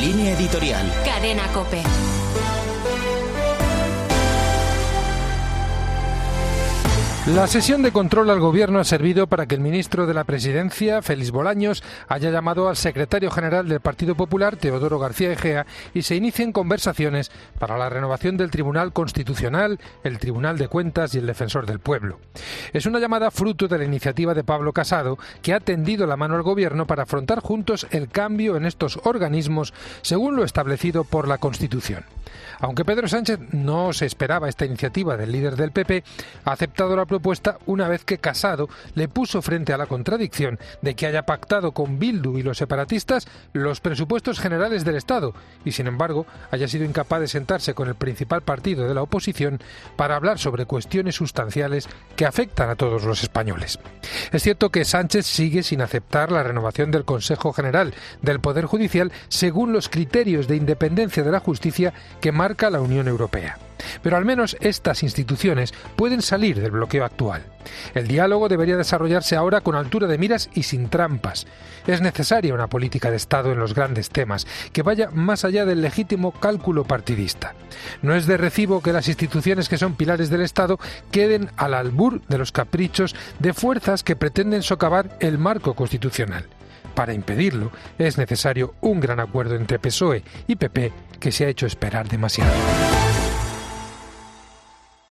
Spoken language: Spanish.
Línea editorial. Cadena COPE. La sesión de control al Gobierno ha servido para que el ministro de la Presidencia, Félix Bolaños, haya llamado al secretario general del Partido Popular, Teodoro García Egea, y se inicien conversaciones para la renovación del Tribunal Constitucional, el Tribunal de Cuentas y el Defensor del Pueblo. Es una llamada fruto de la iniciativa de Pablo Casado, que ha tendido la mano al Gobierno para afrontar juntos el cambio en estos organismos según lo establecido por la Constitución. Aunque Pedro Sánchez no se esperaba esta iniciativa del líder del PP, ha aceptado la propuesta una vez que Casado le puso frente a la contradicción de que haya pactado con Bildu y los separatistas los presupuestos generales del Estado y, sin embargo, haya sido incapaz de sentarse con el principal partido de la oposición para hablar sobre cuestiones sustanciales que afectan a todos los españoles. Es cierto que Sánchez sigue sin aceptar la renovación del Consejo General del Poder Judicial según los criterios de independencia de la justicia que marca la Unión Europea. Pero al menos estas instituciones pueden salir del bloqueo actual. El diálogo debería desarrollarse ahora con altura de miras y sin trampas. Es necesaria una política de Estado en los grandes temas que vaya más allá del legítimo cálculo partidista. No es de recibo que las instituciones que son pilares del Estado queden al albur de los caprichos de fuerzas que pretenden socavar el marco constitucional. Para impedirlo, es necesario un gran acuerdo entre PSOE y PP que se ha hecho esperar demasiado.